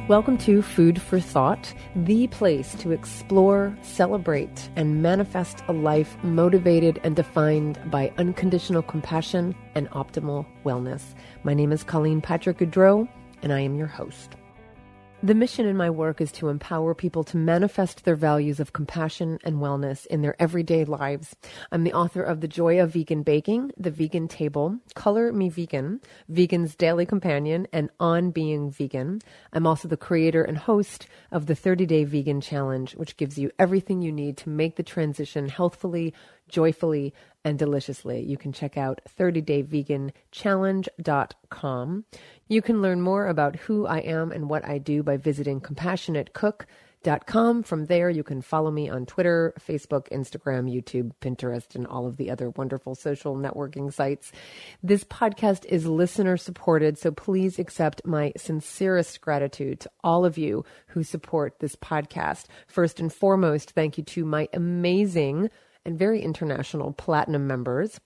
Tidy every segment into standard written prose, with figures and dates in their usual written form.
Welcome to Food for Thought, the place to explore, celebrate, and manifest a life motivated and defined by unconditional compassion and optimal wellness. My name is Colleen Patrick Goudreau, and I am your host. The mission in my work is to empower people to manifest their values of compassion and wellness in their everyday lives. I'm the author of The Joy of Vegan Baking, The Vegan Table, Color Me Vegan, Vegan's Daily Companion, and On Being Vegan. I'm also the creator and host of the 30-Day Vegan Challenge, which gives you everything you need to make the transition healthfully, joyfully, and deliciously. You can check out 30dayveganchallenge.com. You can learn more about who I am and what I do by visiting compassionatecook.com. From there, you can follow me on Twitter, Facebook, Instagram, YouTube, Pinterest, and all of the other wonderful social networking sites. This podcast is listener supported, so please accept my sincerest gratitude to all of you who support this podcast. First and foremost, thank you to my amazing and very international platinum members: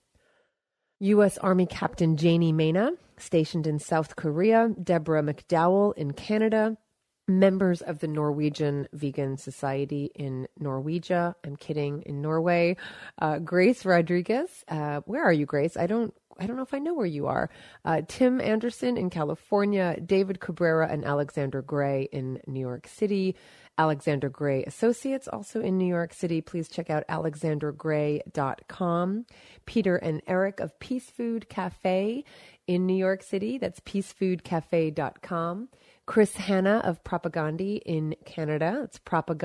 U.S. Army Captain Janie Mena, stationed in South Korea; Deborah McDowell in Canada; members of the Norwegian Vegan Society in Norwegia. I'm kidding, in Norway. Grace Rodriguez. Where are you, Grace? I don't know if I know where you are. Tim Anderson in California; David Cabrera and Alexander Gray in New York City; Alexander Gray Associates, also in New York City. Please check out alexandergray.com. Peter and Eric of Peace Food Cafe in New York City. That's peacefoodcafe.com. Chris Hanna of Propagandhi in Canada. That's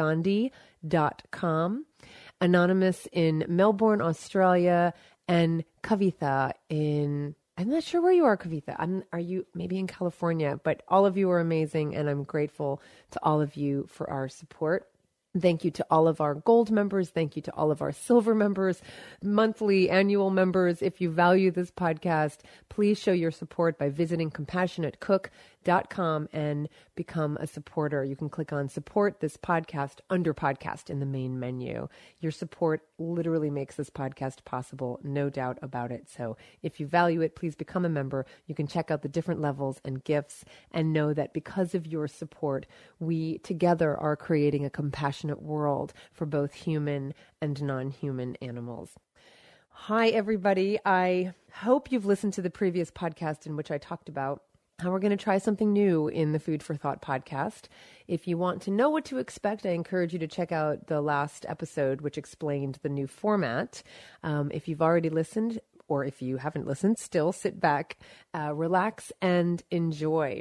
propagandhi.com. Anonymous in Melbourne, Australia, and Kavitha in... I'm not sure where you are, Kavitha. Are you maybe in California? But all of you are amazing, and I'm grateful to all of you for our support. Thank you to all of our gold members. Thank you to all of our silver members, monthly, annual members. If you value this podcast, please show your support by visiting compassionatecook.com and become a supporter. You can click on support this podcast under podcast in the main menu. Your support literally makes this podcast possible, no doubt about it. So if you value it, please become a member. You can check out the different levels and gifts and know that because of your support, we together are creating a compassionate world for both human and non-human animals. Hi, everybody. I hope you've listened to the previous podcast in which I talked about how we're going to try something new in the Food for Thought podcast. If you want to know what to expect, I encourage you to check out the last episode, which explained the new format. If you've already listened, or if you haven't listened, still sit back, relax, and enjoy.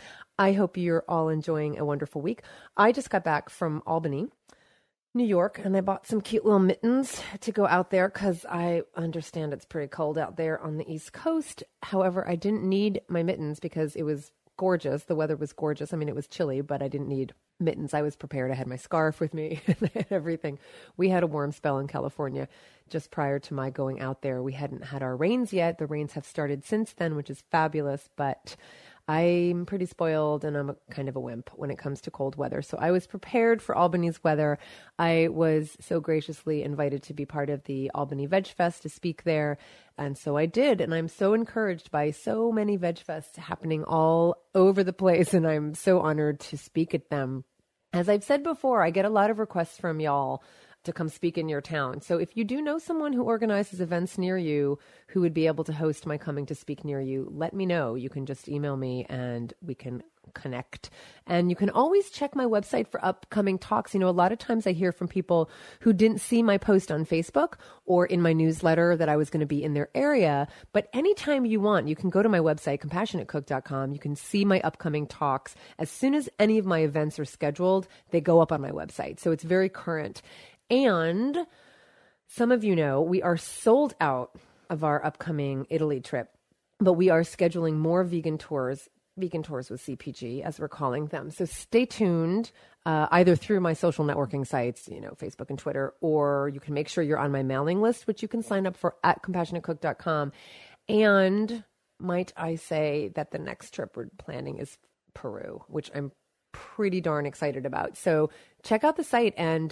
I hope you're all enjoying a wonderful week. I just got back from Albany, New York, and I bought some cute little mittens to go out there because I understand it's pretty cold out there on the East Coast. However, I didn't need my mittens because it was gorgeous. The weather was gorgeous. I mean, it was chilly, but I didn't need mittens. I was prepared. I had my scarf with me and everything. We had a warm spell in California just prior to my going out there. We hadn't had our rains yet. The rains have started since then, which is fabulous, but I'm pretty spoiled and I'm kind of a wimp when it comes to cold weather. So I was prepared for Albany's weather. I was so graciously invited to be part of the Albany Veg Fest to speak there. And so I did. And I'm so encouraged by so many Veg Fests happening all over the place. And I'm so honored to speak at them. As I've said before, I get a lot of requests from y'all to come speak in your town. So if you do know someone who organizes events near you who would be able to host my coming to speak near you, let me know. You can just email me and we can connect. And you can always check my website for upcoming talks. You know, a lot of times I hear from people who didn't see my post on Facebook or in my newsletter that I was going to be in their area. But anytime you want, you can go to my website, compassionatecook.com. You can see my upcoming talks. As soon as any of my events are scheduled, they go up on my website. So it's very current. And some of you know, we are sold out of our upcoming Italy trip, but we are scheduling more vegan tours with CPG, as we're calling them. So stay tuned, either through my social networking sites, you know, Facebook and Twitter, or you can make sure you're on my mailing list, which you can sign up for at compassionatecook.com. And might I say that the next trip we're planning is Peru, which I'm pretty darn excited about. So check out the site and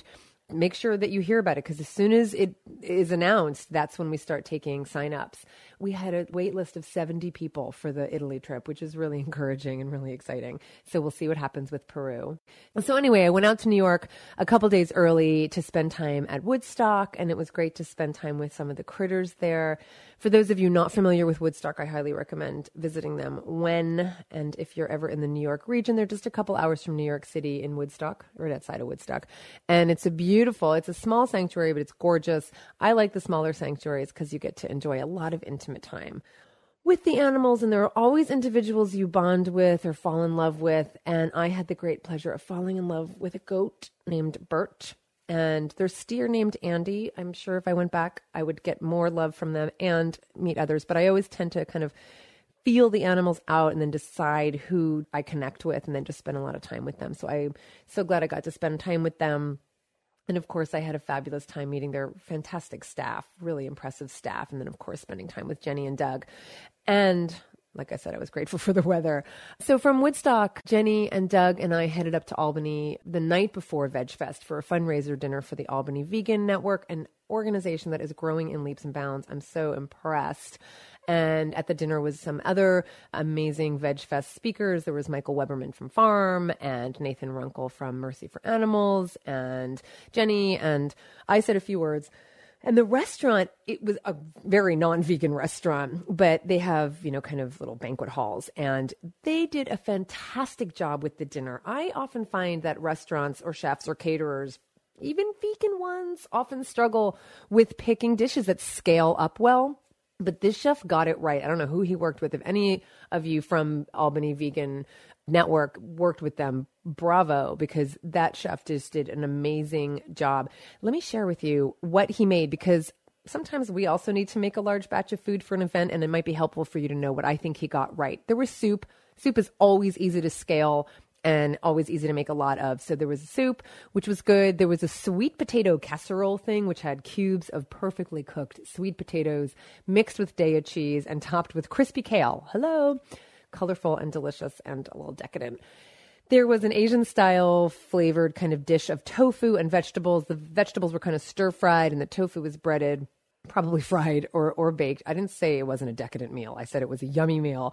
make sure that you hear about it, because as soon as it is announced, that's when we start taking signups. We had a wait list of 70 people for the Italy trip, which is really encouraging and really exciting. So we'll see what happens with Peru. So anyway, I went out to New York a couple days early to spend time at Woodstock, and it was great to spend time with some of the critters there. For those of you not familiar with Woodstock, I highly recommend visiting them when and if you're ever in the New York region. They're just a couple hours from New York City in Woodstock, right outside of Woodstock. And it's a small sanctuary, but it's gorgeous. I like the smaller sanctuaries because you get to enjoy a lot of intimate time with the animals, and there are always individuals you bond with or fall in love with. And I had the great pleasure of falling in love with a goat named Bert, and their steer named Andy. I'm sure if I went back, I would get more love from them and meet others, but I always tend to kind of feel the animals out and then decide who I connect with and then just spend a lot of time with them. So I'm so glad I got to spend time with them. And of course, I had a fabulous time meeting their fantastic staff, really impressive staff. And then, of course, spending time with Jenny and Doug. And like I said, I was grateful for the weather. So from Woodstock, Jenny and Doug and I headed up to Albany the night before Veg Fest for a fundraiser dinner for the Albany Vegan Network, an organization that is growing in leaps and bounds. I'm so impressed. And at the dinner was some other amazing Veg Fest speakers. There was Michael Weberman from Farm and Nathan Runkle from Mercy for Animals and Jenny. And I said a few words. And the restaurant, it was a very non-vegan restaurant, but they have, kind of little banquet halls. And they did a fantastic job with the dinner. I often find that restaurants or chefs or caterers, even vegan ones, often struggle with picking dishes that scale up well. But this chef got it right. I don't know who he worked with. If any of you from Albany Vegan Network worked with them, bravo, because that chef just did an amazing job. Let me share with you what he made, because sometimes we also need to make a large batch of food for an event, and it might be helpful for you to know what I think he got right. There was soup. Soup is always easy to scale and always easy to make a lot of. So there was a soup, which was good. There was a sweet potato casserole thing, which had cubes of perfectly cooked sweet potatoes mixed with Daya cheese and topped with crispy kale. Hello. Colorful and delicious and a little decadent. There was an Asian-style flavored kind of dish of tofu and vegetables. The vegetables were kind of stir-fried and the tofu was breaded, probably fried or baked. I didn't say it wasn't a decadent meal. I said it was a yummy meal.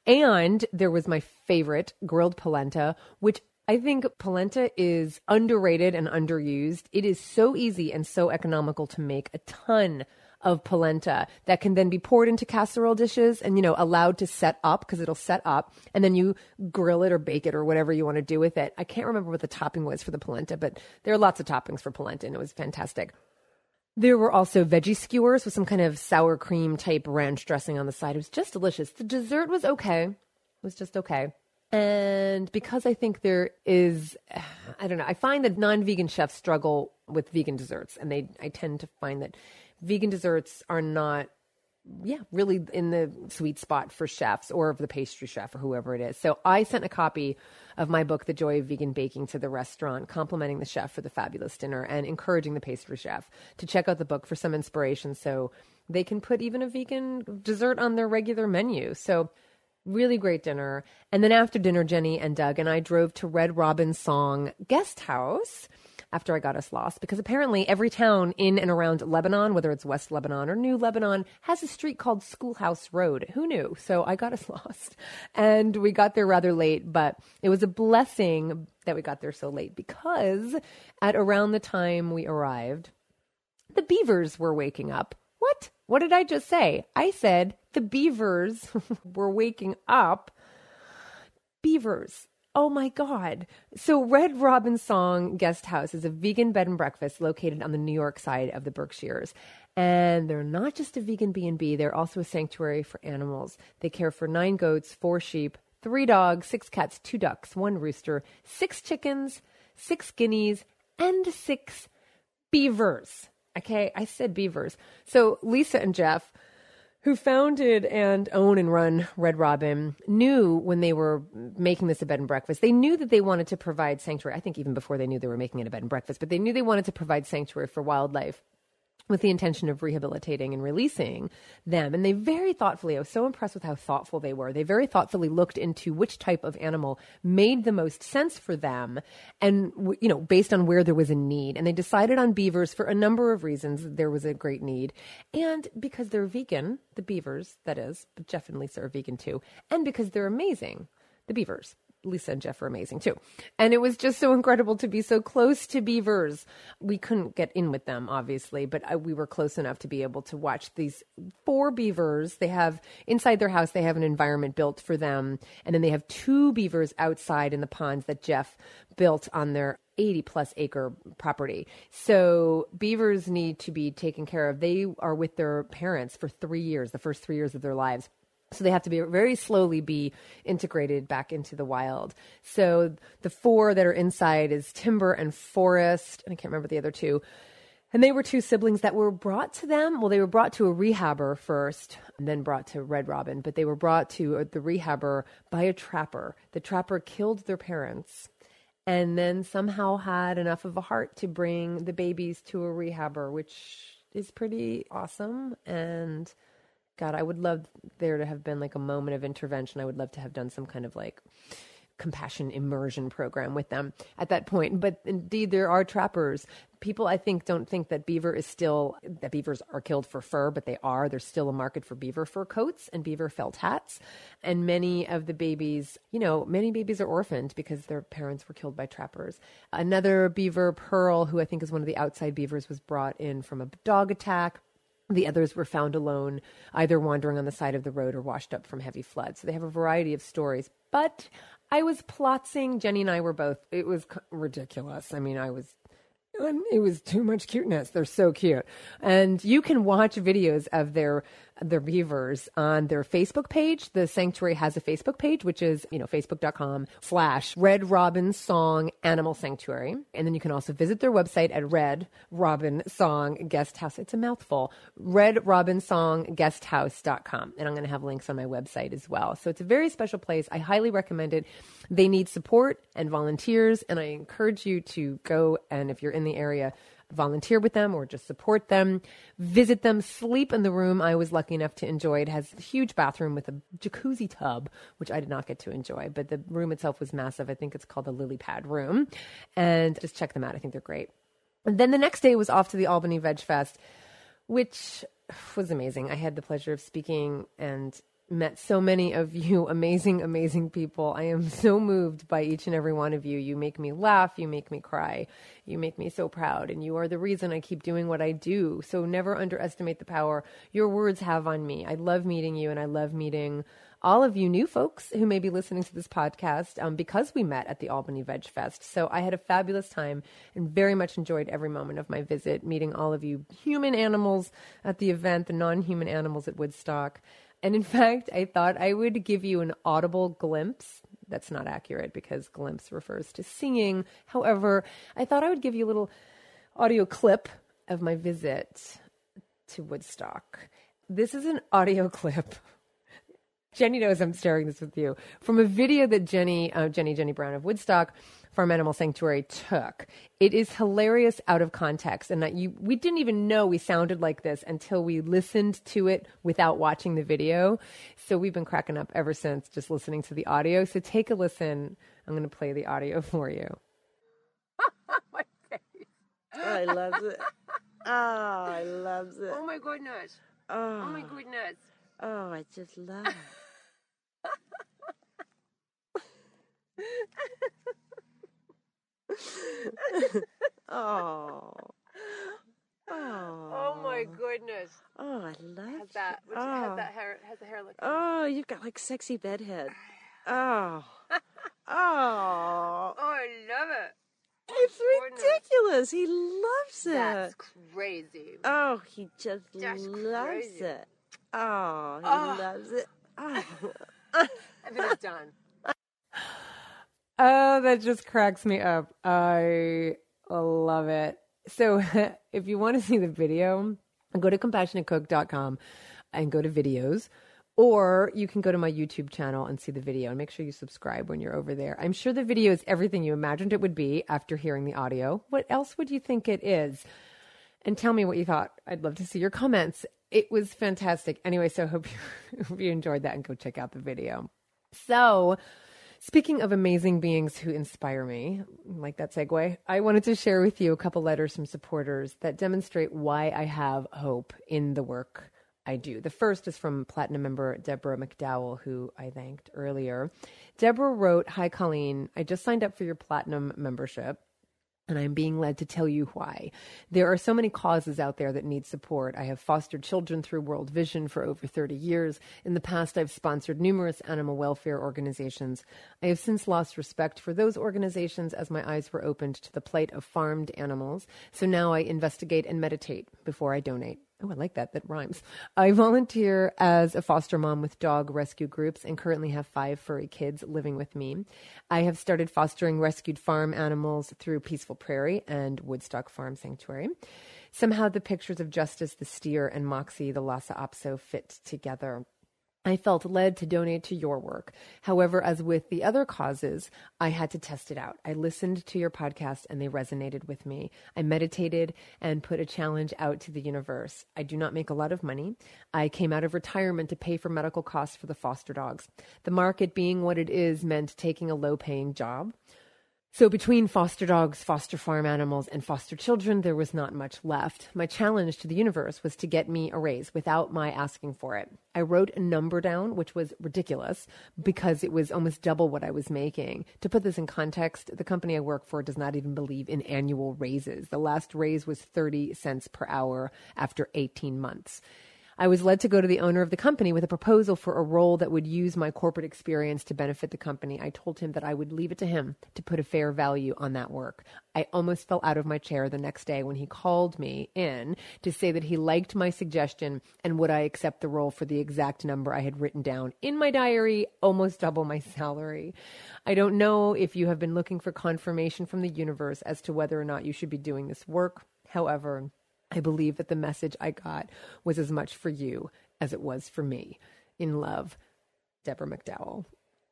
And there was my favorite, grilled polenta, which I think polenta is underrated and underused. It is so easy and so economical to make a ton of polenta that can then be poured into casserole dishes and, allowed to set up, because it'll set up, and then you grill it or bake it or whatever you want to do with it. I can't remember what the topping was for the polenta, but there are lots of toppings for polenta, and it was fantastic. There were also veggie skewers with some kind of sour cream type ranch dressing on the side. It was just delicious. The dessert was okay. It was just okay. And because I think there is, I don't know, I find that non-vegan chefs struggle with vegan desserts, and I tend to find that vegan desserts are not, really in the sweet spot for chefs or the pastry chef or whoever it is. So I sent a copy of my book, The Joy of Vegan Baking, to the restaurant, complimenting the chef for the fabulous dinner and encouraging the pastry chef to check out the book for some inspiration so they can put even a vegan dessert on their regular menu. So really great dinner. And then after dinner, Jenny and Doug and I drove to Red Robin Song Guest House after I got us lost, because apparently every town in and around Lebanon, whether it's West Lebanon or New Lebanon, has a street called Schoolhouse Road. Who knew? So I got us lost, and we got there rather late, but it was a blessing that we got there so late, because at around the time we arrived, the beavers were waking up. What? What did I just say? I said the beavers were waking up. Beavers. Oh my God. So Red Robin Song Guest House is a vegan bed and breakfast located on the New York side of the Berkshires. And they're not just a vegan B&B, they're also a sanctuary for animals. They care for 9 goats, 4 sheep, 3 dogs, 6 cats, 2 ducks, 1 rooster, 6 chickens, 6 guineas, and 6 beavers. Okay, I said beavers. So Lisa and Jeff, who founded and own and run Red Robin, knew when they were making this a bed and breakfast, they knew that they wanted to provide sanctuary. I think even before they knew they were making it a bed and breakfast, but they knew they wanted to provide sanctuary for wildlife with the intention of rehabilitating and releasing them. And they very thoughtfully, I was so impressed with how thoughtful they were. They very thoughtfully looked into which type of animal made the most sense for them and, based on where there was a need. And they decided on beavers for a number of reasons. There was a great need. And because they're vegan, the beavers, that is, but Jeff and Lisa are vegan too. And because they're amazing, the beavers. Lisa and Jeff are amazing too. And it was just so incredible to be so close to beavers. We couldn't get in with them, obviously, but we were close enough to be able to watch these 4 beavers. They have, inside their house, they have an environment built for them. And then they have 2 beavers outside in the ponds that Jeff built on their 80-plus acre property. So beavers need to be taken care of. They are with their parents for 3 years, the first 3 years of their lives. So they have to be very slowly be integrated back into the wild. So the 4 that are inside is Timber and Forest, and I can't remember the other 2. And they were 2 siblings that were brought to them. Well, they were brought to a rehabber first, and then brought to Red Robin. But they were brought to the rehabber by a trapper. The trapper killed their parents and then somehow had enough of a heart to bring the babies to a rehabber, which is pretty awesome. And God, I would love there to have been like a moment of intervention. I would love to have done some kind of like compassion immersion program with them at that point. But indeed, there are trappers. People, I think, don't think that that beavers are killed for fur, but they are. There's still a market for beaver fur coats and beaver felt hats. And many of the babies, many babies are orphaned because their parents were killed by trappers. Another beaver, Pearl, who I think is one of the outside beavers, was brought in from a dog attack. The others were found alone, either wandering on the side of the road or washed up from heavy floods. So they have a variety of stories. But I was plotzing. Jenny and I were both. It was ridiculous. I mean, it was too much cuteness. They're so cute. And you can watch videos of their beavers on their Facebook page. The sanctuary has a Facebook page, which is, facebook.com/Red Robin Song Animal Sanctuary. And then you can also visit their website at Red Robin Song Guest House. It's a mouthful. RedRobinSongGuesthouse.com. And I'm going to have links on my website as well. So it's a very special place. I highly recommend it. They need support and volunteers. And I encourage you to go, and if you're in the area, volunteer with them or just support them, visit them, sleep in the room I was lucky enough to enjoy. It has a huge bathroom with a jacuzzi tub, which I did not get to enjoy, but the room itself was massive. I think it's called the Lily Pad Room, and just check them out. I think they're great. And then the next day was off to the Albany Veg Fest, which was amazing. I had the pleasure of speaking and met so many of you amazing, amazing people. I am so moved by each and every one of you. You make me laugh. You make me cry. You make me so proud. And you are the reason I keep doing what I do. So never underestimate the power your words have on me. I love meeting you, and I love meeting all of you new folks who may be listening to this podcast because we met at the Albany Veg Fest. So I had a fabulous time and very much enjoyed every moment of my visit, meeting all of you human animals at the event, the non-human animals at Woodstock. And in fact, I thought I would give you an audible glimpse. That's not accurate because glimpse refers to singing. However, I thought I would give you a little audio clip of my visit to Woodstock. This is an audio clip. Jenny knows I'm sharing this with you from a video that Jenny Brown of Woodstock Farm Animal Sanctuary took. It is hilarious out of context, and we didn't even know we sounded like this until we listened to it without watching the video. So we've been cracking up ever since just listening to the audio. So take a listen. I'm going to play the audio for you. My face. I love it. Oh, I love it. Oh my goodness. Oh, Oh my goodness. oh, I just love it. Oh. Oh. Oh my goodness. Oh, I love How's that? it. How's that hair? How's the hair look? Oh, you've got like sexy bedhead. Oh. Oh. Oh, I love it. It's goodness. ridiculous. He loves it. That's crazy. Oh, he just That's loves crazy. it. Oh, he Oh. loves it. Oh. I think it's done. Oh, that just cracks me up. I love it. So if you want to see the video, go to compassionatecook.com and go to videos, or you can go to my YouTube channel and see the video, and make sure you subscribe when you're over there. I'm sure the video is everything you imagined it would be after hearing the audio. What else would you think it is? and tell me what you thought. I'd love to see your comments. It was fantastic. Anyway, so hope you enjoyed that and go check out the video. So, speaking of amazing beings who inspire me, like that segue, I wanted to share with you a couple letters from supporters that demonstrate why I have hope in the work I do. The first is from Platinum member Deborah McDowell, who I thanked earlier. Deborah wrote, "Hi, Colleen. I just signed up for your Platinum membership, and I'm being led to tell you why. There are so many causes out there that need support. I have fostered children through World Vision for over 30 years. In the past, I've sponsored numerous animal welfare organizations. I have since lost respect for those organizations as my eyes were opened to the plight of farmed animals. So now I investigate and meditate before I donate." Oh, I like that. That rhymes. I volunteer as a foster mom with dog rescue groups and currently have 5 furry kids living with me. I have started fostering rescued farm animals through Peaceful Prairie and Woodstock Farm Sanctuary. Somehow the pictures of Justice the steer and Moxie the Lhasa Apso fit together. I felt led to donate to your work. However, as with the other causes, I had to test it out. I listened to your podcast and they resonated with me. I meditated and put a challenge out to the universe. I do not make a lot of money. I came out of retirement to pay for medical costs for the foster dogs. The market being what it is meant taking a low-paying job. So between foster dogs, foster farm animals, and foster children, there was not much left. My challenge to the universe was to get me a raise without my asking for it. I wrote a number down, which was ridiculous because it was almost double what I was making. To put this in context, the company I work for does not even believe in annual raises. The last raise was 30 cents per hour after 18 months. I was led to go to the owner of the company with a proposal for a role that would use my corporate experience to benefit the company. I told him that I would leave it to him to put a fair value on that work. I almost fell out of my chair the next day when he called me in to say that he liked my suggestion and would I accept the role for the exact number I had written down in my diary, almost double my salary. I don't know if you have been looking for confirmation from the universe as to whether or not you should be doing this work. However, I believe that the message I got was as much for you as it was for me. In love, Deborah McDowell.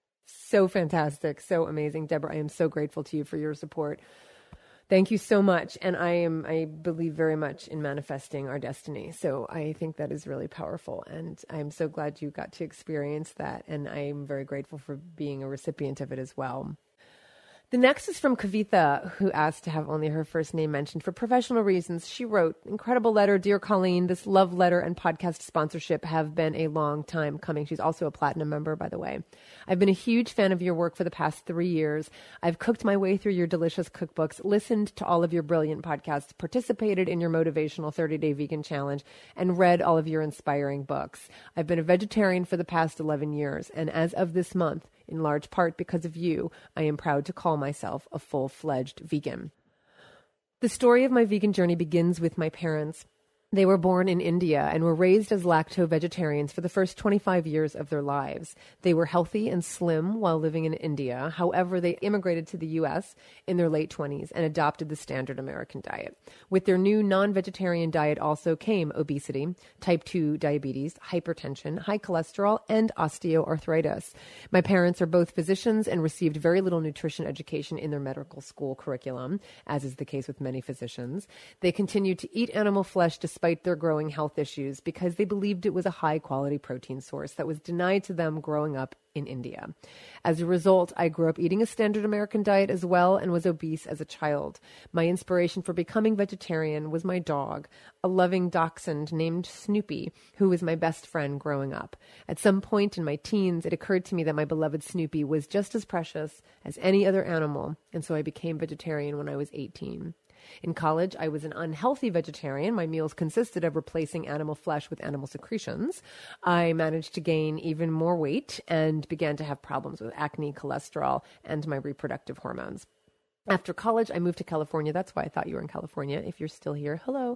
So fantastic, so amazing. Deborah, I am so grateful to you for your support. Thank you so much. And I believe very much in manifesting our destiny. So I think that is really powerful. And I'm so glad you got to experience that. And I'm very grateful for being a recipient of it as well. The next is from Kavitha, who asked to have only her first name mentioned for professional reasons. She wrote, "Incredible letter, dear Colleen. This love letter and podcast sponsorship have been a long time coming." She's also a Platinum member, by the way. "I've been a huge fan of your work for the past 3 years. I've cooked my way through your delicious cookbooks, listened to all of your brilliant podcasts, participated in your motivational 30-day vegan challenge, and read all of your inspiring books. I've been a vegetarian for the past 11 years, and as of this month, in large part because of you, I am proud to call myself a full-fledged vegan." The story of my vegan journey begins with my parents. They were born in India and were raised as lacto-vegetarians for the first 25 years of their lives. They were healthy and slim while living in India. However, they immigrated to the U.S. in their late 20s and adopted the standard American diet. With their new non-vegetarian diet also came obesity, type 2 diabetes, hypertension, high cholesterol, and osteoarthritis. My parents are both physicians and received very little nutrition education in their medical school curriculum, as is the case with many physicians. They continued to eat animal flesh despite their growing health issues because they believed it was a high-quality protein source that was denied to them growing up in India. As a result, I grew up eating a standard American diet as well and was obese as a child. My inspiration for becoming vegetarian was my dog, a loving dachshund named Snoopy, who was my best friend growing up. At some point in my teens, it occurred to me that my beloved Snoopy was just as precious as any other animal, and so I became vegetarian when I was 18. In college, I was an unhealthy vegetarian. My meals consisted of replacing animal flesh with animal secretions. I managed to gain even more weight and began to have problems with acne, cholesterol, and my reproductive hormones. After college, I moved to California. That's why I thought you were in California. If you're still here, hello.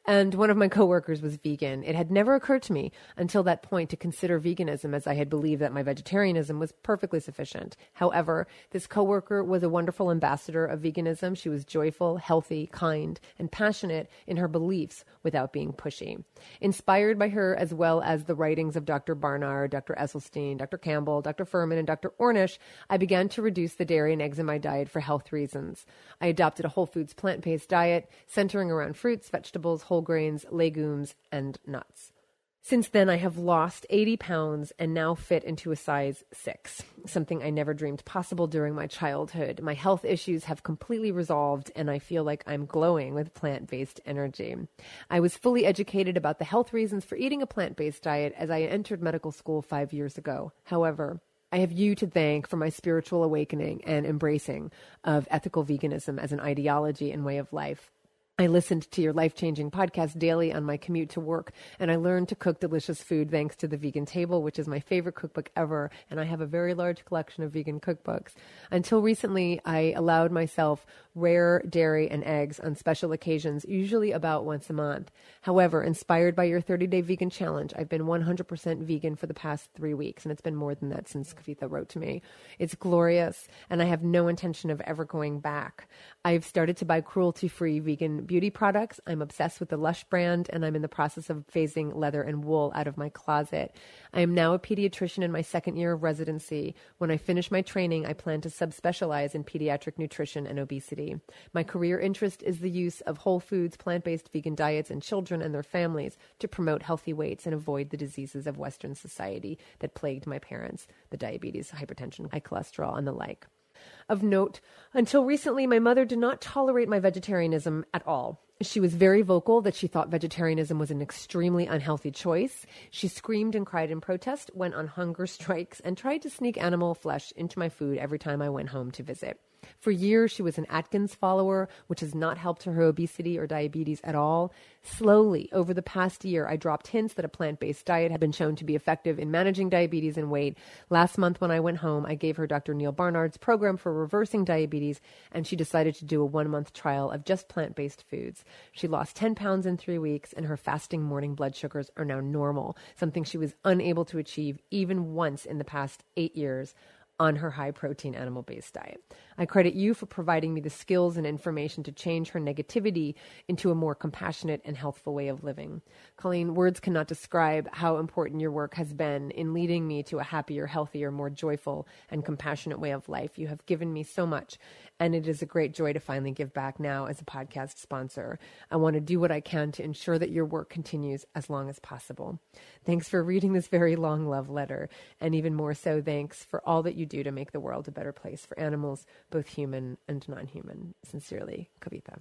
And one of my coworkers was vegan. It had never occurred to me until that point to consider veganism, as I had believed that my vegetarianism was perfectly sufficient. However, this coworker was a wonderful ambassador of veganism. She was joyful, healthy, kind, and passionate in her beliefs without being pushy. Inspired by her, as well as the writings of Dr. Barnard, Dr. Esselstyn, Dr. Campbell, Dr. Furman, and Dr. Ornish, I began to reduce the dairy and eggs in my diet for health reasons. I adopted a whole foods plant-based diet centering around fruits, vegetables, whole grains, legumes, and nuts. Since then, I have lost 80 pounds and now fit into a size 6, something I never dreamed possible during my childhood. My health issues have completely resolved, and I feel like I'm glowing with plant-based energy. I was fully educated about the health reasons for eating a plant-based diet as I entered medical school 5 years ago. However, I have you to thank for my spiritual awakening and embracing of ethical veganism as an ideology and way of life. I listened to your life-changing podcast daily on my commute to work, and I learned to cook delicious food thanks to The Vegan Table, which is my favorite cookbook ever, and I have a very large collection of vegan cookbooks. Until recently, I allowed myself rare dairy and eggs on special occasions, usually about once a month. However, inspired by your 30-day vegan challenge, I've been 100% vegan for the past 3 weeks, and it's been more than that since Kavitha wrote to me. It's glorious, and I have no intention of ever going back. I've started to buy cruelty-free vegan beauty products. I'm obsessed with the Lush brand, and I'm in the process of phasing leather and wool out of my closet. I am now a pediatrician in my second year of residency. When I finish my training, I plan to subspecialize in pediatric nutrition and obesity. My career interest is the use of whole foods, plant-based vegan diets in children and their families to promote healthy weights and avoid the diseases of Western society that plagued my parents, the diabetes, hypertension, high cholesterol, and the like. Of note, until recently, my mother did not tolerate my vegetarianism at all. She was very vocal that she thought vegetarianism was an extremely unhealthy choice. She screamed and cried in protest, went on hunger strikes, and tried to sneak animal flesh into my food every time I went home to visit. For years, she was an Atkins follower, which has not helped her obesity or diabetes at all. Slowly, over the past year, I dropped hints that a plant-based diet had been shown to be effective in managing diabetes and weight. Last month, when I went home, I gave her Dr. Neil Barnard's program for reversing diabetes, and she decided to do a 1-month trial of just plant-based foods. She lost 10 pounds in 3 weeks, and her fasting morning blood sugars are now normal, something she was unable to achieve even once in the past 8 years on her high-protein animal-based diet. I credit you for providing me the skills and information to change her negativity into a more compassionate and healthful way of living. Colleen, words cannot describe how important your work has been in leading me to a happier, healthier, more joyful, and compassionate way of life. You have given me so much, and it is a great joy to finally give back now as a podcast sponsor. I want to do what I can to ensure that your work continues as long as possible. Thanks for reading this very long love letter, and even more so, thanks for all that you do to make the world a better place for animals, both human and non-human. Sincerely, Kavitha.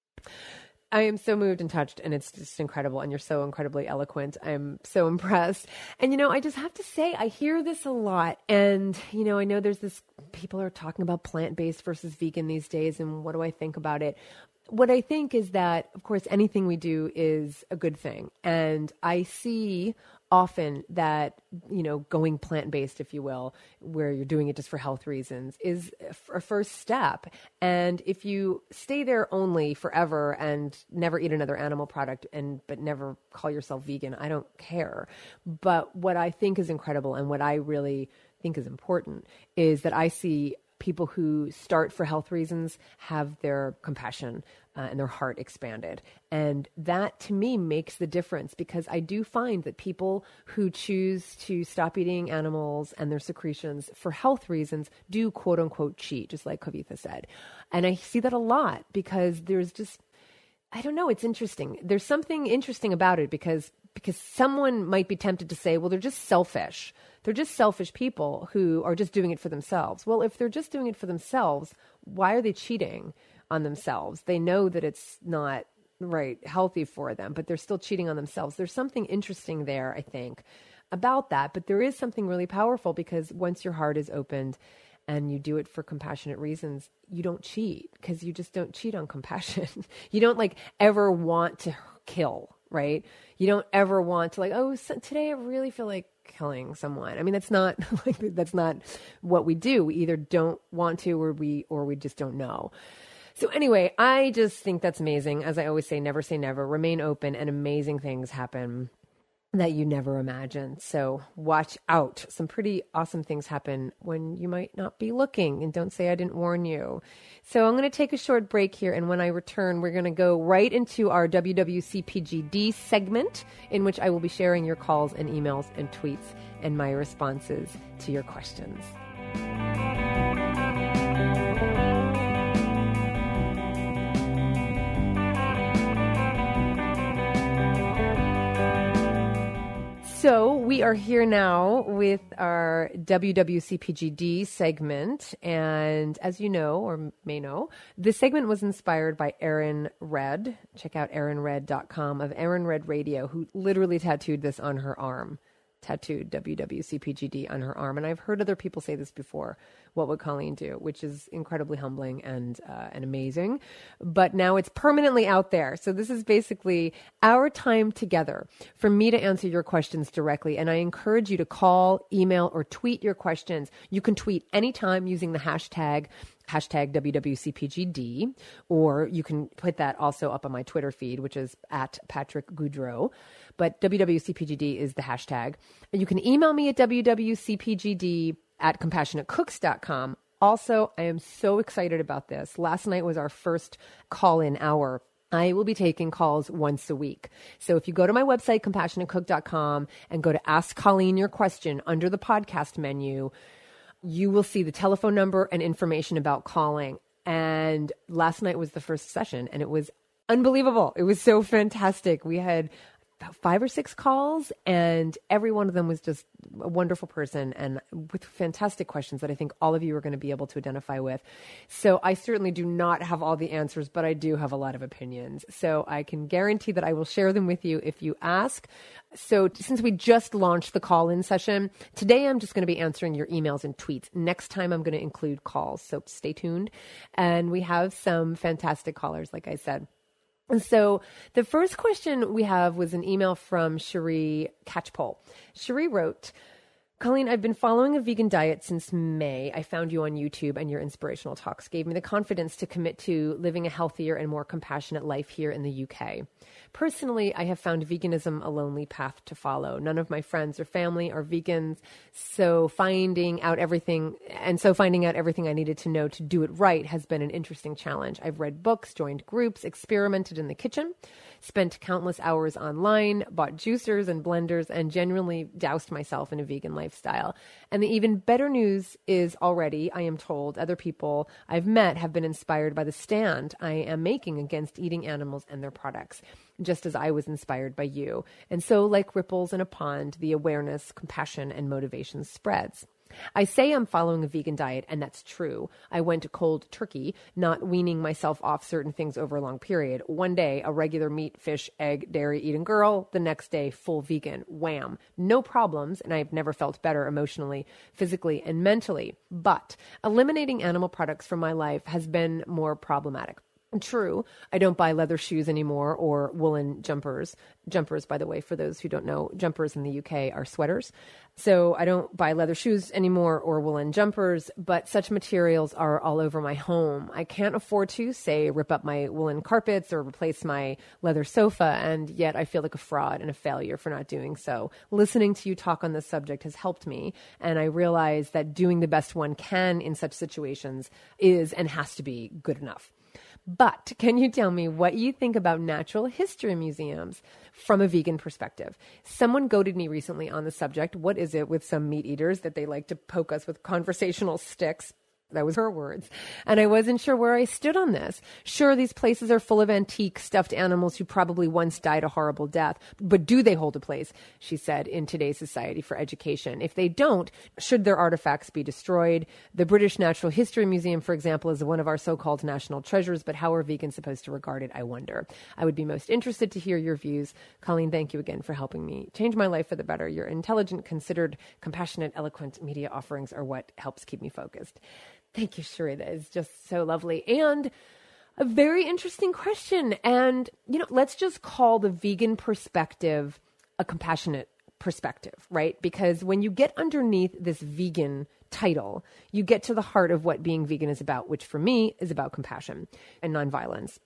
I am so moved and touched, and it's just incredible, and you're so incredibly eloquent. I'm so impressed. And, I just have to say, I hear this a lot, and, I know there's this, people are talking about plant-based versus vegan these days, and what do I think about it? What I think is that, of course, anything we do is a good thing, and I see often that, going plant-based, if you will, where you're doing it just for health reasons, is a first step. And if you stay there only forever and never eat another animal product but never call yourself vegan, I don't care. But what I think is incredible and what I really think is important is that I see people who start for health reasons have their compassion and their heart expanded. And that, to me, makes the difference, because I do find that people who choose to stop eating animals and their secretions for health reasons do, quote unquote, cheat, just like Kavitha said. And I see that a lot because there's just, I don't know, it's interesting. There's something interesting about it because someone might be tempted to say, well, they're just selfish. They're just selfish people who are just doing it for themselves. Well, if they're just doing it for themselves, why are they cheating on themselves? They know that it's not healthy for them, but they're still cheating on themselves. There's something interesting there, I think, about that. But there is something really powerful, because once your heart is opened and you do it for compassionate reasons, you don't cheat, because you just don't cheat on compassion. You don't ever want to kill, right? You don't ever want to today I really feel like killing someone. I mean, that's not that's not what we do. We either don't want to, or we just don't know. So anyway, I just think that's amazing. As I always say never, remain open, and amazing things happen that you never imagined. So watch out. Some pretty awesome things happen when you might not be looking, and don't say I didn't warn you. So I'm going to take a short break here, and when I return, we're going to go right into our WWCPGD segment, in which I will be sharing your calls and emails and tweets and my responses to your questions. So we are here now with our WWCPGD segment. And as you know, or may know, this segment was inspired by Erin Red. Check out erinred.com of Erin Red Radio, who literally tattooed this on her arm. Tattooed WWCPGD on her arm. And I've heard other people say this before. What would Colleen do? Which is incredibly humbling and amazing. But now it's permanently out there. So this is basically our time together for me to answer your questions directly. And I encourage you to call, email, or tweet your questions. You can tweet anytime using the hashtag WWCPGD, or you can put that also up on my Twitter feed, which is at Patrick Goudreau. But WWCPGD is the hashtag. And you can email me at WWCPGD@CompassionateCooks.com. Also, I am so excited about this. Last night was our first call-in hour. I will be taking calls once a week. So if you go to my website, CompassionateCook.com, and go to Ask Colleen Your Question under the podcast menu, you will see the telephone number and information about calling. And last night was the first session, and it was unbelievable. It was so fantastic. We had about 5 or 6 calls, and every one of them was just a wonderful person and with fantastic questions that I think all of you are going to be able to identify with. So I certainly do not have all the answers, but I do have a lot of opinions. So I can guarantee that I will share them with you if you ask. So since we just launched the call-in session, today I'm just going to be answering your emails and tweets. Next time I'm going to include calls, so stay tuned. And we have some fantastic callers, like I said. And so the first question we have was an email from Cherie Catchpole. Cherie wrote, Colleen, I've been following a vegan diet since May. I found you on YouTube, and your inspirational talks gave me the confidence to commit to living a healthier and more compassionate life here in the UK. Personally, I have found veganism a lonely path to follow. None of my friends or family are vegans, so finding out everything I needed to know to do it right has been an interesting challenge. I've read books, joined groups, experimented in the kitchen, spent countless hours online, bought juicers and blenders, and genuinely doused myself in a vegan lifestyle. And the even better news is already, I am told, other people I've met have been inspired by the stand I am making against eating animals and their products, just as I was inspired by you. And so, like ripples in a pond, the awareness, compassion, and motivation spreads. I say I'm following a vegan diet, and that's true. I went cold turkey, not weaning myself off certain things over a long period. One day, a regular meat, fish, egg, dairy eating girl. The next day, full vegan. Wham. No problems, and I've never felt better emotionally, physically, and mentally. But eliminating animal products from my life has been more problematic. True, I don't buy leather shoes anymore or woolen jumpers. Jumpers, by the way, for those who don't know, jumpers in the UK are sweaters. So I don't buy leather shoes anymore or woolen jumpers, but such materials are all over my home. I can't afford to, say, rip up my woolen carpets or replace my leather sofa, and yet I feel like a fraud and a failure for not doing so. Listening to you talk on this subject has helped me, and I realize that doing the best one can in such situations is and has to be good enough. But can you tell me what you think about natural history museums from a vegan perspective? Someone goaded me recently on the subject. What is it with some meat eaters that they like to poke us with conversational sticks? That was her words. And I wasn't sure where I stood on this. Sure, these places are full of antique stuffed animals who probably once died a horrible death. But do they hold a place, she said, in today's society for education? If they don't, should their artifacts be destroyed? The British Natural History Museum, for example, is one of our so-called national treasures, but how are vegans supposed to regard it, I wonder? I would be most interested to hear your views. Colleen, thank you again for helping me change my life for the better. Your intelligent, considered, compassionate, eloquent media offerings are what helps keep me focused. Thank you, Cherie. That is just so lovely. And a very interesting question. And, let's just call the vegan perspective a compassionate perspective, right? Because when you get underneath this vegan title, you get to the heart of what being vegan is about, which for me is about compassion and nonviolence.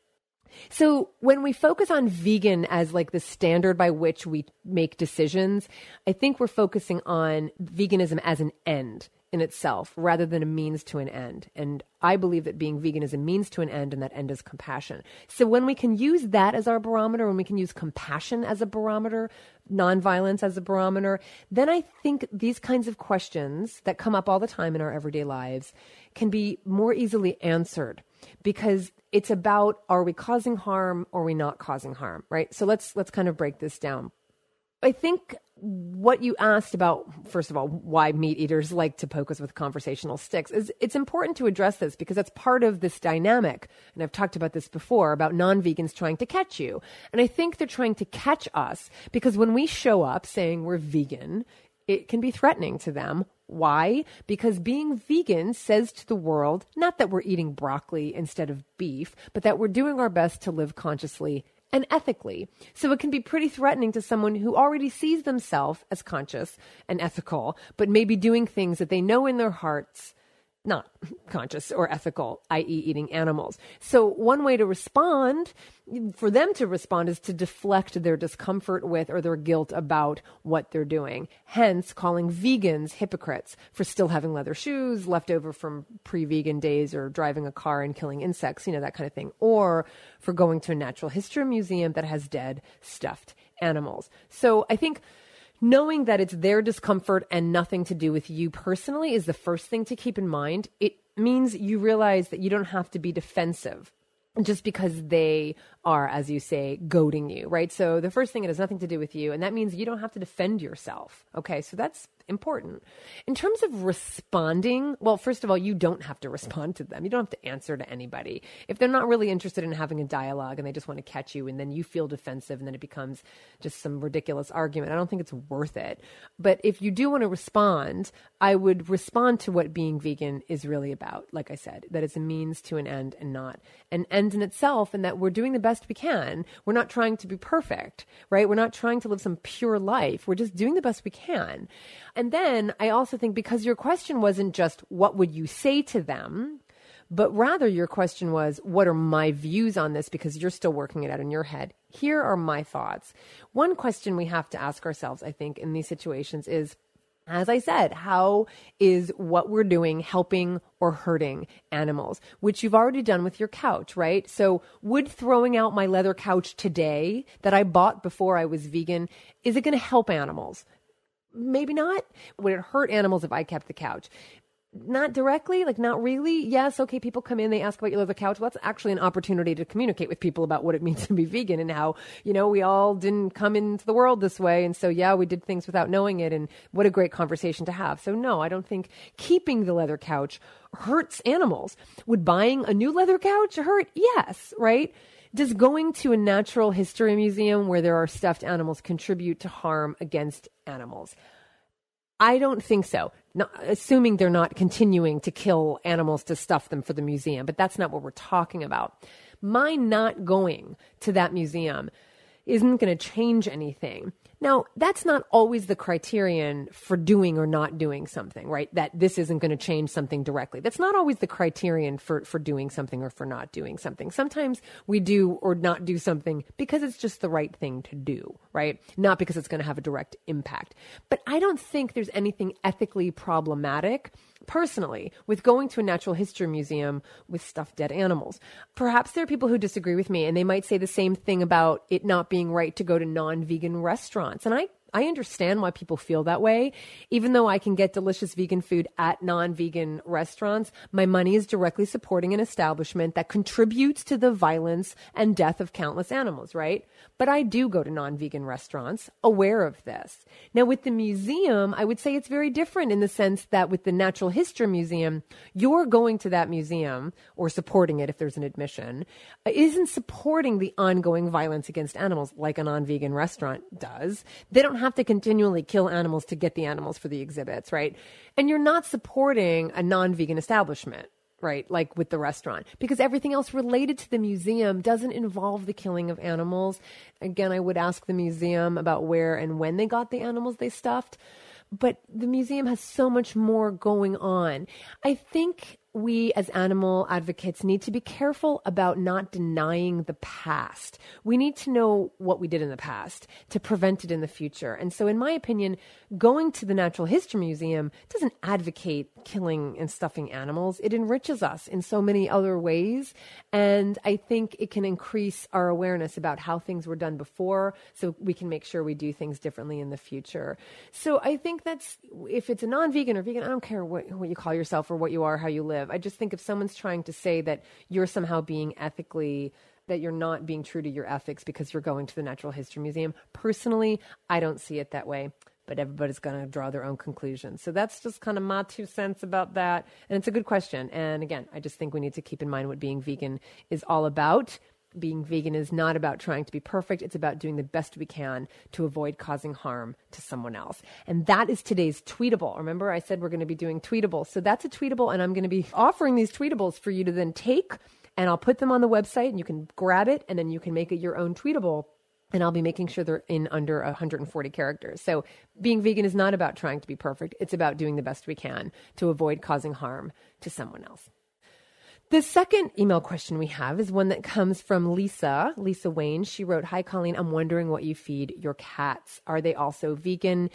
So when we focus on vegan as like the standard by which we make decisions, I think we're focusing on veganism as an end in itself rather than a means to an end. And I believe that being vegan is a means to an end, and that end is compassion. So when we can use that as our barometer, when we can use compassion as a barometer, nonviolence as a barometer, then I think these kinds of questions that come up all the time in our everyday lives can be more easily answered, because it's about, are we causing harm or are we not causing harm, right? So let's kind of break this down. I think what you asked about, first of all, why meat eaters like to poke us with conversational sticks, is it's important to address this because that's part of this dynamic. And I've talked about this before about non-vegans trying to catch you. And I think they're trying to catch us because when we show up saying we're vegan, it can be threatening to them. Why? Because being vegan says to the world, not that we're eating broccoli instead of beef, but that we're doing our best to live consciously and ethically. So it can be pretty threatening to someone who already sees themselves as conscious and ethical, but maybe doing things that they know in their hearts not conscious or ethical, i.e. eating animals. So one way to respond, for them to respond, is to deflect their discomfort with or their guilt about what they're doing. Hence, calling vegans hypocrites for still having leather shoes left over from pre-vegan days, or driving a car and killing insects, that kind of thing. Or for going to a natural history museum that has dead, stuffed animals. So I think knowing that it's their discomfort and nothing to do with you personally is the first thing to keep in mind. It means you realize that you don't have to be defensive just because they are, as you say, goading you, right? So the first thing, it has nothing to do with you. And that means you don't have to defend yourself. Okay, so that's important. In terms of responding, well, first of all, you don't have to respond to them. You don't have to answer to anybody. If they're not really interested in having a dialogue and they just want to catch you and then you feel defensive and then it becomes just some ridiculous argument, I don't think it's worth it. But if you do want to respond, I would respond to what being vegan is really about. Like I said, that it's a means to an end and not an end in itself, and that we're doing the best we can. We're not trying to be perfect, right? We're not trying to live some pure life. We're just doing the best we can. And then I also think, because your question wasn't just what would you say to them, but rather your question was, what are my views on this? Because you're still working it out in your head. Here are my thoughts. One question we have to ask ourselves, I think, in these situations is, as I said, how is what we're doing helping or hurting animals, which you've already done with your couch, right? So would throwing out my leather couch today that I bought before I was vegan, is it going to help animals? Maybe not. Would it hurt animals if I kept the couch? Not directly, like not really. Yes, okay, people come in, they ask about your leather couch. Well, that's actually an opportunity to communicate with people about what it means to be vegan and how, we all didn't come into the world this way. And so, yeah, we did things without knowing it. And what a great conversation to have. So no, I don't think keeping the leather couch hurts animals. Would buying a new leather couch hurt? Yes, right? Does going to a natural history museum where there are stuffed animals contribute to harm against animals? I don't think so. Not, assuming they're not continuing to kill animals to stuff them for the museum, but that's not what we're talking about. My not going to that museum isn't going to change anything. Now, that's not always the criterion for doing or not doing something, right? That this isn't going to change something directly. That's not always the criterion for doing something or for not doing something. Sometimes we do or not do something because it's just the right thing to do, right? Not because it's going to have a direct impact. But I don't think there's anything ethically problematic, personally, with going to a natural history museum with stuffed dead animals. Perhaps there are people who disagree with me and they might say the same thing about it not being right to go to non-vegan restaurants. And I understand why people feel that way. Even though I can get delicious vegan food at non-vegan restaurants, my money is directly supporting an establishment that contributes to the violence and death of countless animals, right? But I do go to non-vegan restaurants, aware of this. Now, with the museum, I would say it's very different in the sense that with the Natural History Museum, you're going to that museum or supporting it if there's an admission, isn't supporting the ongoing violence against animals like a non-vegan restaurant does. They don't have to continually kill animals to get the animals for the exhibits, right? And you're not supporting a non-vegan establishment, right? Like with the restaurant, because everything else related to the museum doesn't involve the killing of animals. Again, I would ask the museum about where and when they got the animals they stuffed. But the museum has so much more going on. I think we as animal advocates need to be careful about not denying the past. We need to know what we did in the past to prevent it in the future. And so in my opinion, going to the Natural History Museum doesn't advocate killing and stuffing animals. It enriches us in so many other ways. And I think it can increase our awareness about how things were done before so we can make sure we do things differently in the future. So I think that's, if it's a non-vegan or vegan, I don't care what you call yourself or what you are, how you live. I just think if someone's trying to say that you're somehow being ethically, that you're not being true to your ethics because you're going to the Natural History Museum, personally, I don't see it that way. But everybody's going to draw their own conclusions. So that's just kind of my 2 cents about that. And it's a good question. And again, I just think we need to keep in mind what being vegan is all about. Being vegan is not about trying to be perfect. It's about doing the best we can to avoid causing harm to someone else. And that is today's tweetable. Remember, I said we're going to be doing tweetables. So that's a tweetable, and I'm going to be offering these tweetables for you to then take, and I'll put them on the website, and you can grab it, and then you can make it your own tweetable. And I'll be making sure they're in under 140 characters. So being vegan is not about trying to be perfect. It's about doing the best we can to avoid causing harm to someone else. The second email question we have is one that comes from Lisa Wayne. She wrote, "Hi, Colleen. I'm wondering what you feed your cats. Are they also vegan?"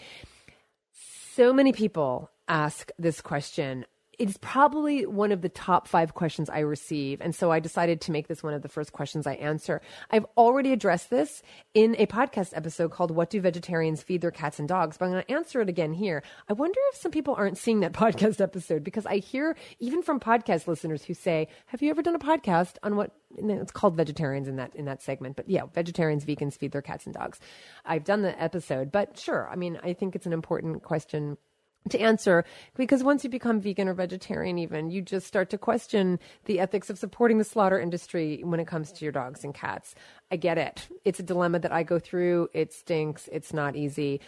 So many people ask this question. It's probably one of the top 5 questions I receive. And so I decided to make this one of the first questions I answer. I've already addressed this in a podcast episode called What Do Vegetarians Feed Their Cats and Dogs? But I'm going to answer it again here. I wonder if some people aren't seeing that podcast episode, because I hear even from podcast listeners who say, have you ever done a podcast on what, it's called Vegetarians in that segment. But yeah, vegetarians, vegans feed their cats and dogs. I've done the episode, but sure. I mean, I think it's an important question to answer, because once you become vegan or vegetarian, even, you just start to question the ethics of supporting the slaughter industry when it comes to your dogs and cats. I get it. It's a dilemma that I go through. It stinks. It's not easy.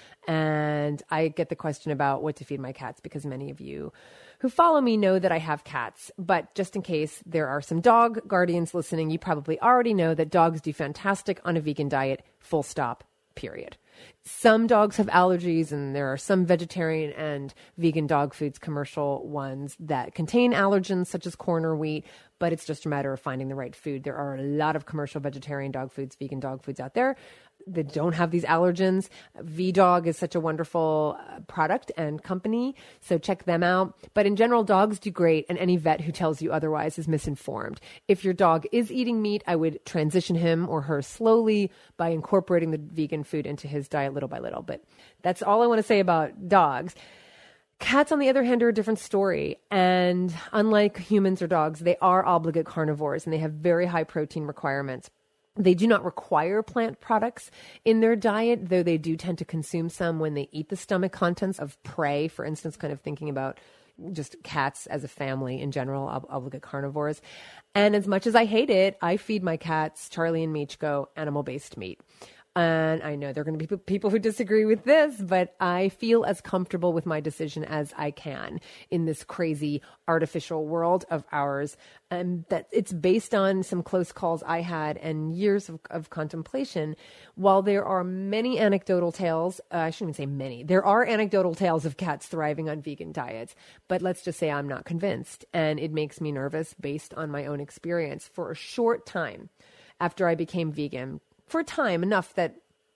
And I get the question about what to feed my cats, because many of you who follow me know that I have cats. But just in case there are some dog guardians listening, you probably already know that dogs do fantastic on a vegan diet, full stop, period. Some dogs have allergies, and there are some vegetarian and vegan dog foods, commercial ones, that contain allergens such as corn or wheat, but it's just a matter of finding the right food. There are a lot of commercial vegetarian dog foods, vegan dog foods out there that don't have these allergens. VDog is such a wonderful product and company, so check them out. But in general, dogs do great, and any vet who tells you otherwise is misinformed. If your dog is eating meat, I would transition him or her slowly by incorporating the vegan food into his diet little by little. But that's all I want to say about dogs. Cats, on the other hand, are a different story. And unlike humans or dogs, they are obligate carnivores, and they have very high protein requirements. They do not require plant products in their diet, though they do tend to consume some when they eat the stomach contents of prey. For instance, kind of thinking about just cats as a family in general, obligate carnivores. And as much as I hate it, I feed my cats, Charlie and Michko, animal-based meat. And I know there are going to be people who disagree with this, but I feel as comfortable with my decision as I can in this crazy artificial world of ours. And that it's based on some close calls I had and years of contemplation. While there are many anecdotal tales, I shouldn't even say many, there are anecdotal tales of cats thriving on vegan diets, but let's just say I'm not convinced. And it makes me nervous based on my own experience. For a short time after I became vegan, for a time enough that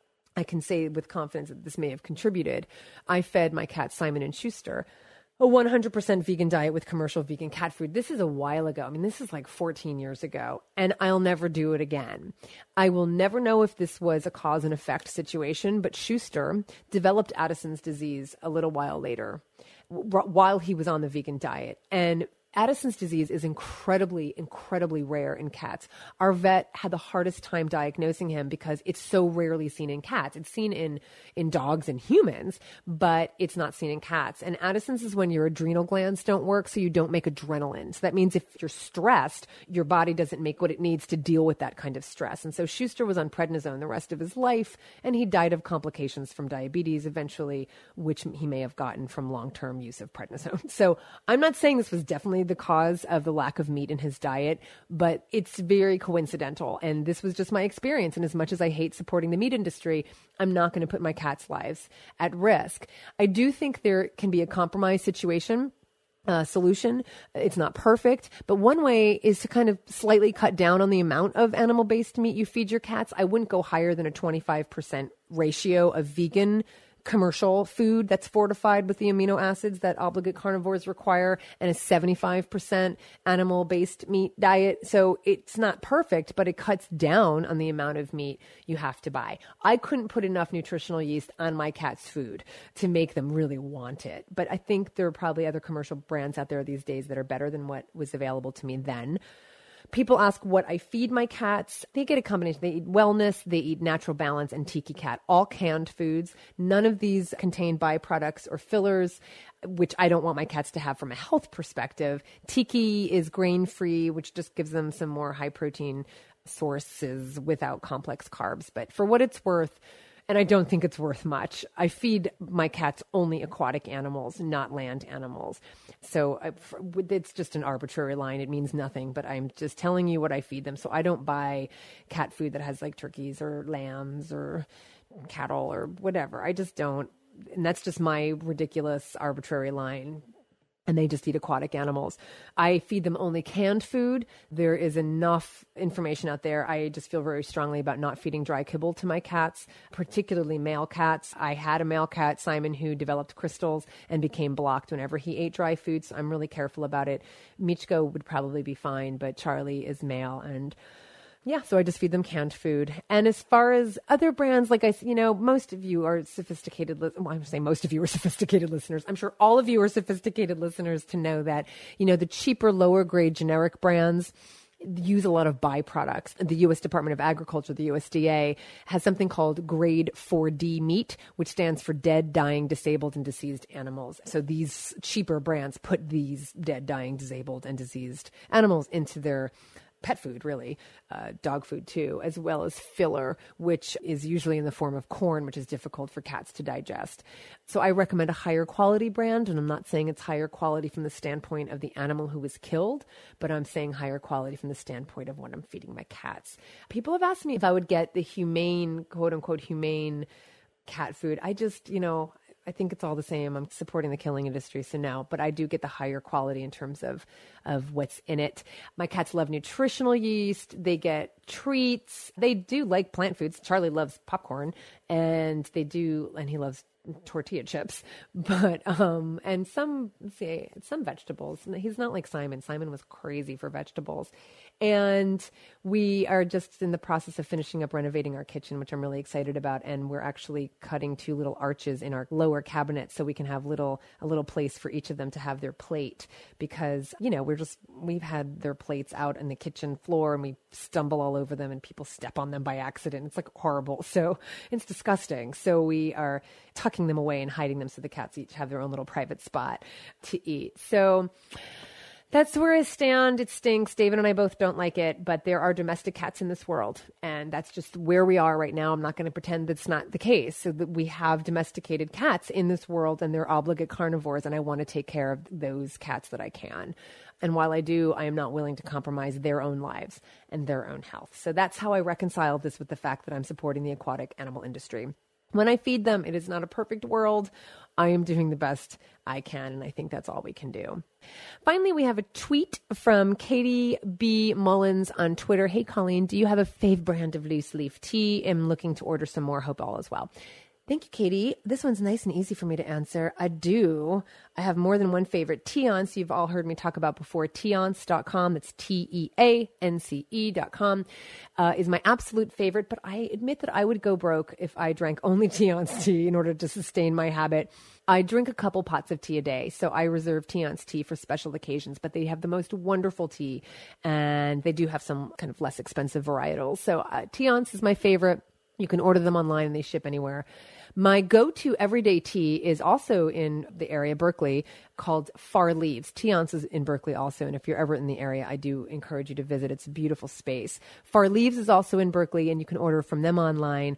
I can say with confidence that this may have contributed, I fed my cat Simon & Schuster a 100% vegan diet with commercial vegan cat food. This is a while ago. I mean, this is like 14 years ago, and I'll never do it again. I will never know if this was a cause and effect situation, but Schuster developed Addison's disease a little while later while he was on the vegan diet. And Addison's disease is incredibly, incredibly rare in cats. Our vet had the hardest time diagnosing him because it's so rarely seen in cats. It's seen in dogs and humans, but it's not seen in cats. And Addison's is when your adrenal glands don't work, so you don't make adrenaline. So that means if you're stressed, your body doesn't make what it needs to deal with that kind of stress. And so Schuster was on prednisone the rest of his life, and he died of complications from diabetes eventually, which he may have gotten from long-term use of prednisone. So I'm not saying this was definitely the cause of the lack of meat in his diet, but it's very coincidental. And this was just my experience. And as much as I hate supporting the meat industry, I'm not going to put my cats' lives at risk. I do think there can be a compromise solution. It's not perfect, but one way is to kind of slightly cut down on the amount of animal-based meat you feed your cats. I wouldn't go higher than a 25% ratio of vegan commercial food that's fortified with the amino acids that obligate carnivores require, and a 75% animal-based meat diet. So it's not perfect, but it cuts down on the amount of meat you have to buy. I couldn't put enough nutritional yeast on my cat's food to make them really want it. But I think there are probably other commercial brands out there these days that are better than what was available to me then. People ask what I feed my cats. They get a combination. They eat Wellness, they eat Natural Balance, and Tiki Cat, all canned foods. None of these contain byproducts or fillers, which I don't want my cats to have from a health perspective. Tiki is grain-free, which just gives them some more high-protein sources without complex carbs. But for what it's worth, and I don't think it's worth much, I feed my cats only aquatic animals, not land animals. So it's just an arbitrary line. It means nothing, but I'm just telling you what I feed them. So I don't buy cat food that has like turkeys or lambs or cattle or whatever. I just don't. And that's just my ridiculous arbitrary line. And they just eat aquatic animals. I feed them only canned food. There is enough information out there. I just feel very strongly about not feeding dry kibble to my cats, particularly male cats. I had a male cat, Simon, who developed crystals and became blocked whenever he ate dry food. So I'm really careful about it. Michiko would probably be fine, but Charlie is male, and yeah, so I just feed them canned food. And as far as other brands, like most of you are sophisticated. Well, I'm going to say most of you are sophisticated listeners. I'm sure all of you are sophisticated listeners to know that, the cheaper, lower grade generic brands use a lot of byproducts. The U.S. Department of Agriculture, the USDA, has something called grade 4D meat, which stands for dead, dying, disabled, and diseased animals. So these cheaper brands put these dead, dying, disabled, and diseased animals into their pet food, really, dog food too, as well as filler, which is usually in the form of corn, which is difficult for cats to digest. So I recommend a higher quality brand, and I'm not saying it's higher quality from the standpoint of the animal who was killed, but I'm saying higher quality from the standpoint of what I'm feeding my cats. People have asked me if I would get the humane, quote unquote, humane cat food. I just, I think it's all the same. I'm supporting the killing industry, so no. But I do get the higher quality in terms of what's in it. My cats love nutritional yeast. They get treats. They do like plant foods. Charlie loves popcorn, and he loves tortilla chips, but and some vegetables. He's not like Simon. Simon was crazy for vegetables. And we are just in the process of finishing up renovating our kitchen, which I'm really excited about. And we're actually cutting 2 little arches in our lower cabinet so we can have a little place for each of them to have their plate, because, we've had their plates out on the kitchen floor and we stumble all over them and people step on them by accident. It's like horrible. So it's disgusting. So we are tucking them away and hiding them so the cats each have their own little private spot to eat. So that's where I stand. It stinks. David and I both don't like it, but there are domestic cats in this world, and that's just where we are right now. I'm not going to pretend that's not the case. So that we have domesticated cats in this world, and they're obligate carnivores, and I want to take care of those cats that I can. And while I do, I am not willing to compromise their own lives and their own health. So that's how I reconcile this with the fact that I'm supporting the aquatic animal industry. When I feed them, it is not a perfect world. I am doing the best I can, and I think that's all we can do. Finally, we have a tweet from Katie B. Mullins on Twitter. Hey, Colleen, do you have a fave brand of loose leaf tea? I'm looking to order some more. Hope all is well. Thank you, Katie. This one's nice and easy for me to answer. I do. I have more than one favorite. Teance, you've all heard me talk about before. Teance.com, that's TEANCE.com, is my absolute favorite. But I admit that I would go broke if I drank only Teance tea in order to sustain my habit. I drink a couple pots of tea a day, so I reserve Teance tea for special occasions, but they have the most wonderful tea, and they do have some kind of less expensive varietals. So Teance is my favorite. You can order them online and they ship anywhere. My go-to everyday tea is also in the area, Berkeley, called Far Leaves. Teance is in Berkeley also, and if you're ever in the area, I do encourage you to visit. It's a beautiful space. Far Leaves is also in Berkeley, and you can order from them online.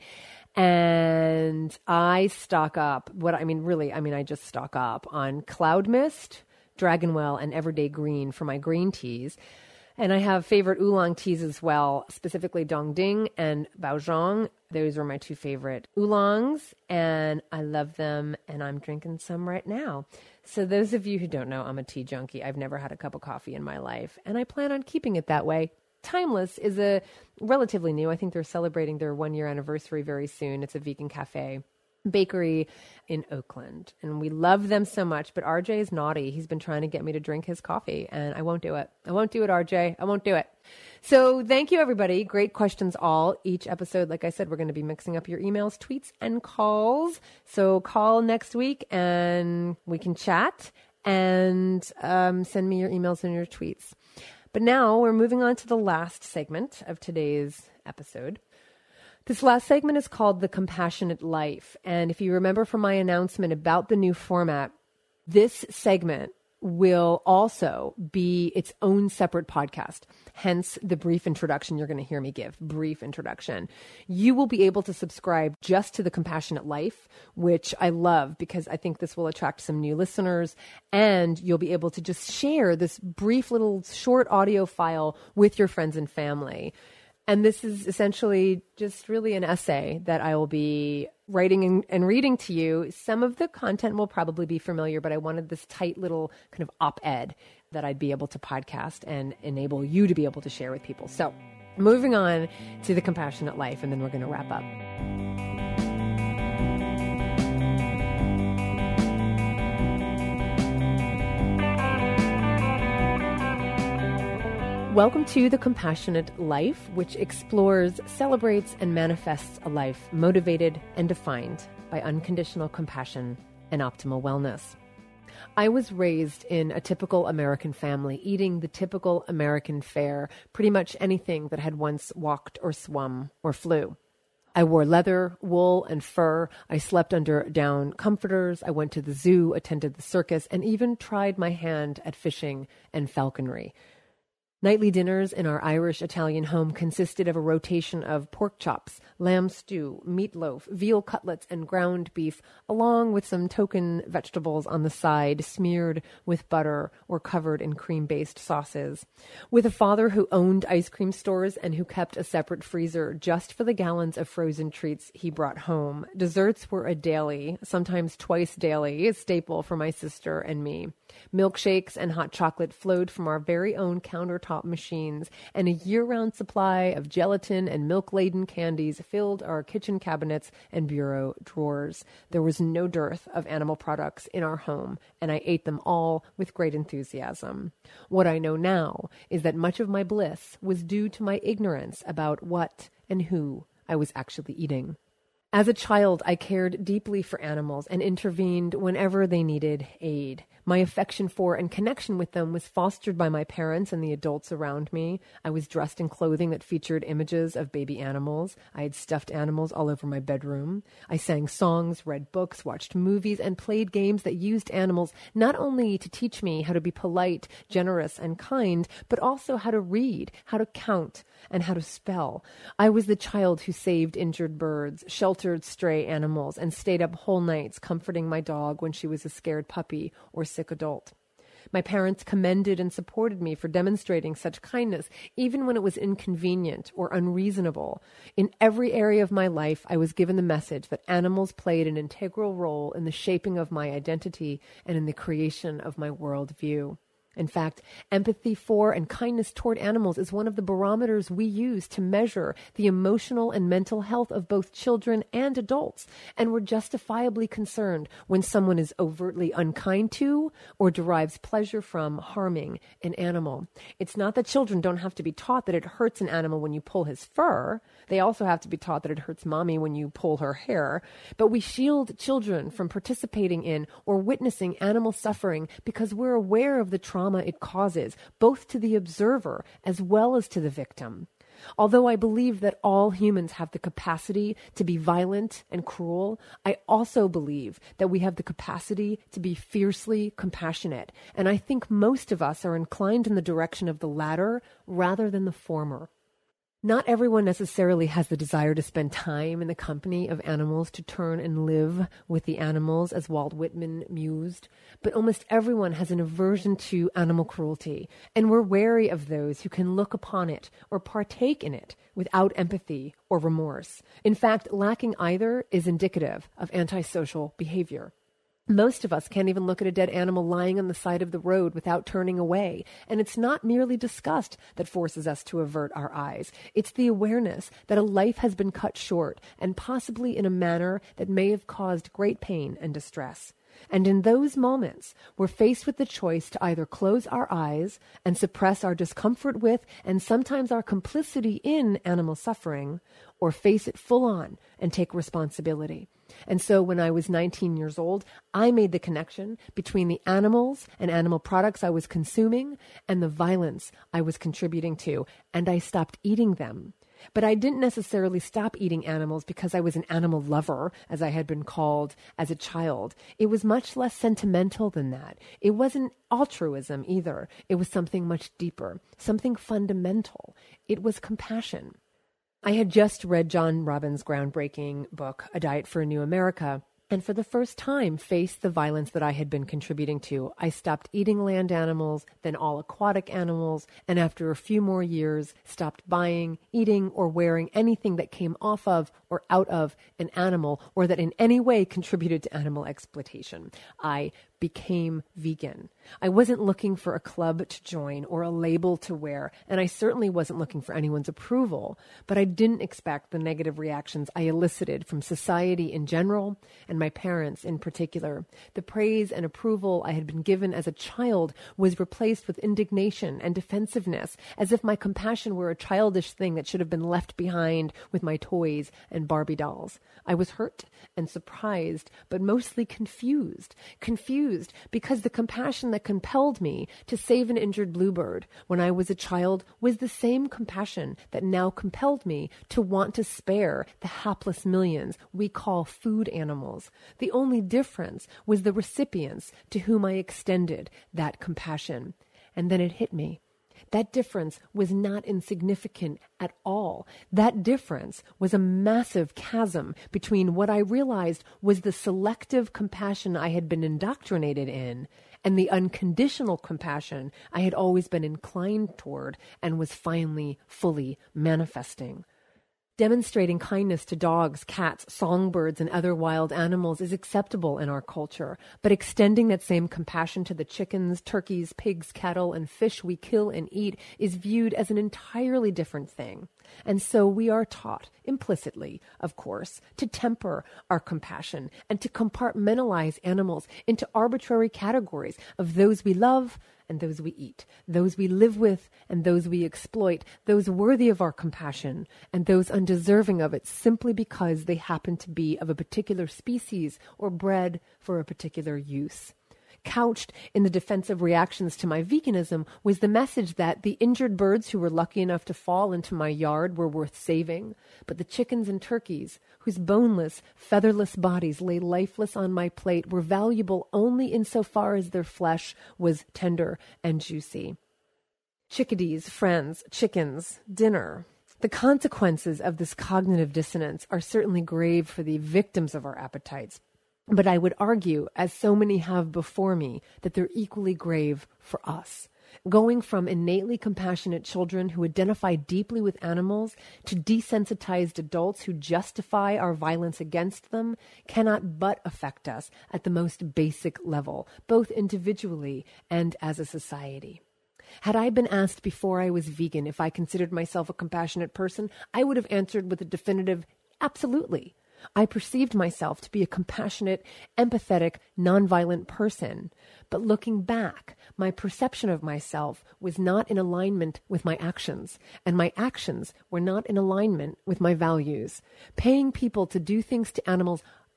And I stock up. I just stock up on Cloud Mist, Dragonwell and Everyday Green for my green teas. And I have favorite oolong teas as well, specifically Dongding and Baozhong. Those are my two favorite oolongs, and I love them, and I'm drinking some right now. So those of you who don't know, I'm a tea junkie. I've never had a cup of coffee in my life, and I plan on keeping it that way. Timeless is a relatively new. I think they're celebrating their 1-year anniversary very soon. It's a vegan cafe bakery in Oakland, and we love them so much, but RJ is naughty. He's been trying to get me to drink his coffee, and I won't do it. I won't do it, RJ. I won't do it. So thank you, everybody. Great questions all. Each episode, like I said, we're going to be mixing up your emails, tweets, and calls. So call next week, and we can chat, and send me your emails and your tweets. But now we're moving on to the last segment of today's episode. This last segment is called The Compassionate Life. And if you remember from my announcement about the new format, this segment will also be its own separate podcast. Hence the brief introduction you're going to hear me give. Brief introduction. You will be able to subscribe just to The Compassionate Life, which I love because I think this will attract some new listeners, and you'll be able to just share this brief little short audio file with your friends and family. And this is essentially just really an essay that I will be writing and reading to you. Some of the content will probably be familiar, but I wanted this tight little kind of op-ed that I'd be able to podcast and enable you to be able to share with people. So moving on to The Compassionate Life, and then we're going to wrap up. Welcome to The Compassionate Life, which explores, celebrates, and manifests a life motivated and defined by unconditional compassion and optimal wellness. I was raised in a typical American family, eating the typical American fare, pretty much anything that had once walked or swum or flew. I wore leather, wool, and fur. I slept under down comforters. I went to the zoo, attended the circus, and even tried my hand at fishing and falconry. Nightly dinners in our Irish-Italian home consisted of a rotation of pork chops, lamb stew, meatloaf, veal cutlets, and ground beef, along with some token vegetables on the side, smeared with butter or covered in cream-based sauces. With a father who owned ice cream stores and who kept a separate freezer just for the gallons of frozen treats he brought home, desserts were a daily, sometimes twice daily, staple for my sister and me. Milkshakes and hot chocolate flowed from our very own countertop machines, and a year-round supply of gelatin and milk-laden candies filled our kitchen cabinets and bureau drawers. There was no dearth of animal products in our home, and I ate them all with great enthusiasm. What I know now is that much of my bliss was due to my ignorance about what and who I was actually eating. As a child, I cared deeply for animals and intervened whenever they needed aid. My affection for and connection with them was fostered by my parents and the adults around me. I was dressed in clothing that featured images of baby animals. I had stuffed animals all over my bedroom. I sang songs, read books, watched movies, and played games that used animals not only to teach me how to be polite, generous, and kind, but also how to read, how to count, and how to spell. I was the child who saved injured birds, sheltered stray animals, and stayed up whole nights comforting my dog when she was a scared puppy or sick adult. My parents commended and supported me for demonstrating such kindness, even when it was inconvenient or unreasonable. In every area of my life, I was given the message that animals played an integral role in the shaping of my identity and in the creation of my worldview. In fact, empathy for and kindness toward animals is one of the barometers we use to measure the emotional and mental health of both children and adults, and we're justifiably concerned when someone is overtly unkind to or derives pleasure from harming an animal. It's not that children don't have to be taught that it hurts an animal when you pull his fur. They also have to be taught that it hurts mommy when you pull her hair. But we shield children from participating in or witnessing animal suffering because we're aware of the trauma it causes, both to the observer as well as to the victim. Although I believe that all humans have the capacity to be violent and cruel, I also believe that we have the capacity to be fiercely compassionate. And I think most of us are inclined in the direction of the latter rather than the former. Not everyone necessarily has the desire to spend time in the company of animals, to turn and live with the animals, as Walt Whitman mused, but almost everyone has an aversion to animal cruelty, and we're wary of those who can look upon it or partake in it without empathy or remorse. In fact, lacking either is indicative of antisocial behavior. Most of us can't even look at a dead animal lying on the side of the road without turning away. And it's not merely disgust that forces us to avert our eyes. It's the awareness that a life has been cut short, and possibly in a manner that may have caused great pain and distress. And in those moments, we're faced with the choice to either close our eyes and suppress our discomfort with, and sometimes our complicity in, animal suffering, or face it full on and take responsibility. And so when I was 19 years old, I made the connection between the animals and animal products I was consuming and the violence I was contributing to, and I stopped eating them. But I didn't necessarily stop eating animals because I was an animal lover, as I had been called as a child. It was much less sentimental than that. It wasn't altruism either. It was something much deeper, something fundamental. It was compassion. I had just read John Robbins' groundbreaking book, A Diet for a New America, and for the first time faced the violence that I had been contributing to. I stopped eating land animals, then all aquatic animals, and after a few more years, stopped buying, eating, or wearing anything that came off of or out of an animal or that in any way contributed to animal exploitation. I became vegan. I wasn't looking for a club to join or a label to wear, and I certainly wasn't looking for anyone's approval, but I didn't expect the negative reactions I elicited from society in general and my parents in particular. The praise and approval I had been given as a child was replaced with indignation and defensiveness, as if my compassion were a childish thing that should have been left behind with my toys and Barbie dolls. I was hurt and surprised, but mostly confused because the compassion that compelled me to save an injured bluebird when I was a child was the same compassion that now compelled me to want to spare the hapless millions we call food animals. The only difference was the recipients to whom I extended that compassion. And then it hit me. That difference was not insignificant at all. That difference was a massive chasm between what I realized was the selective compassion I had been indoctrinated in and the unconditional compassion I had always been inclined toward and was finally fully manifesting. Demonstrating kindness to dogs, cats, songbirds, and other wild animals is acceptable in our culture, but extending that same compassion to the chickens, turkeys, pigs, cattle, and fish we kill and eat is viewed as an entirely different thing. And so we are taught, implicitly, of course, to temper our compassion and to compartmentalize animals into arbitrary categories of those we love and those we eat, those we live with and those we exploit, those worthy of our compassion and those undeserving of it simply because they happen to be of a particular species or bred for a particular use. Couched in the defensive reactions to my veganism was the message that the injured birds who were lucky enough to fall into my yard were worth saving, but the chickens and turkeys, whose boneless, featherless bodies lay lifeless on my plate, were valuable only insofar as their flesh was tender and juicy. Chickadees, friends, chickens, dinner. The consequences of this cognitive dissonance are certainly grave for the victims of our appetites. But I would argue, as so many have before me, that they're equally grave for us. Going from innately compassionate children who identify deeply with animals to desensitized adults who justify our violence against them cannot but affect us at the most basic level, both individually and as a society. Had I been asked before I was vegan if I considered myself a compassionate person, I would have answered with a definitive absolutely. I perceived myself to be a compassionate, empathetic, nonviolent person. But looking back, my perception of myself was not in alignment with my actions, and my actions were not in alignment with my values. Paying people to do things to animals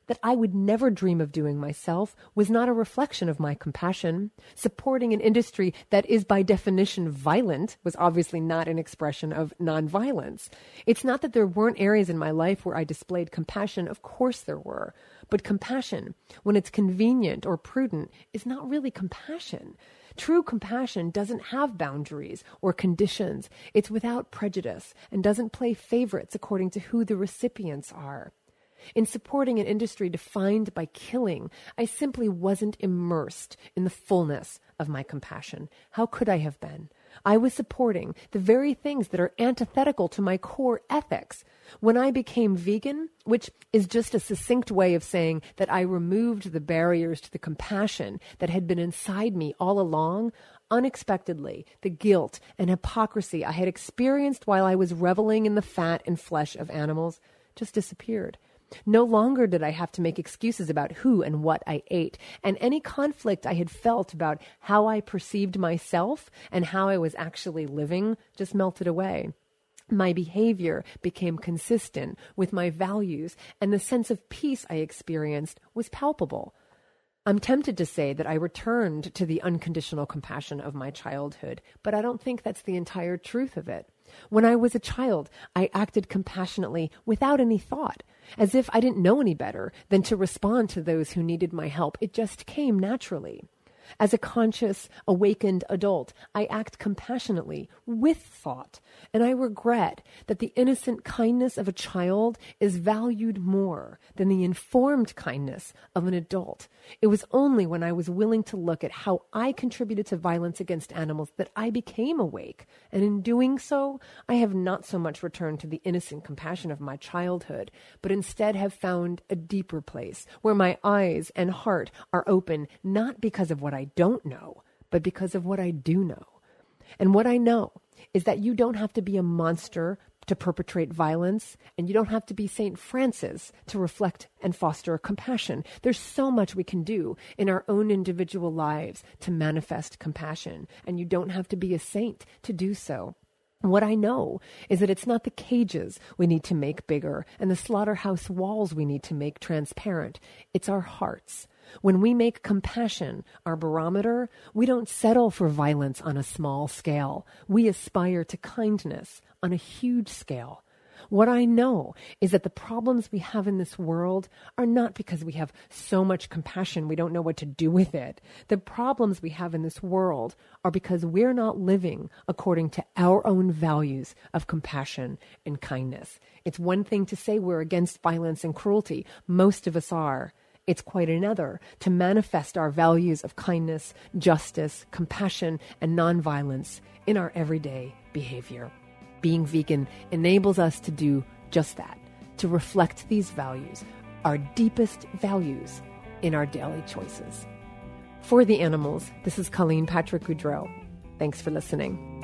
that I would never dream of doing myself was not a reflection of my compassion. Supporting an industry that is by definition violent was obviously not an expression of nonviolence. It's not that there weren't areas in my life where I displayed compassion. Of course there were. But compassion, when it's convenient or prudent, is not really compassion. True compassion doesn't have boundaries or conditions. It's without prejudice and doesn't play favorites according to who the recipients are. In supporting an industry defined by killing, I simply wasn't immersed in the fullness of my compassion. How could I have been? I was supporting the very things that are antithetical to my core ethics. When I became vegan, which is just a succinct way of saying that I removed the barriers to the compassion that had been inside me all along, unexpectedly, the guilt and hypocrisy I had experienced while I was reveling in the fat and flesh of animals just disappeared. No longer did I have to make excuses about who and what I ate, and any conflict I had felt about how I perceived myself and how I was actually living just melted away. My behavior became consistent with my values, and the sense of peace I experienced was palpable. I'm tempted to say that I returned to the unconditional compassion of my childhood, but I don't think that's the entire truth of it. When I was a child, I acted compassionately without any thought, as if I didn't know any better than to respond to those who needed my help. It just came naturally. As a conscious, awakened adult, I act compassionately with thought, and I regret that the innocent kindness of a child is valued more than the informed kindness of an adult. It was only when I was willing to look at how I contributed to violence against animals that I became awake, and in doing so, I have not so much returned to the innocent compassion of my childhood, but instead have found a deeper place where my eyes and heart are open, not because of what I don't know, but because of what I do know. And what I know is that you don't have to be a monster to perpetrate violence, and you don't have to be St. Francis to reflect and foster compassion. There's so much we can do in our own individual lives to manifest compassion, and you don't have to be a saint to do so. What I know is that it's not the cages we need to make bigger and the slaughterhouse walls we need to make transparent. It's our hearts. When we make compassion our barometer, we don't settle for violence on a small scale. We aspire to kindness on a huge scale. What I know is that the problems we have in this world are not because we have so much compassion we don't know what to do with it. The problems we have in this world are because we're not living according to our own values of compassion and kindness. It's one thing to say we're against violence and cruelty. Most of us are. It's quite another to manifest our values of kindness, justice, compassion, and nonviolence in our everyday behavior. Being vegan enables us to do just that, to reflect these values, our deepest values, in our daily choices. For The Animals, this is Colleen Patrick Goudreau. Thanks for listening.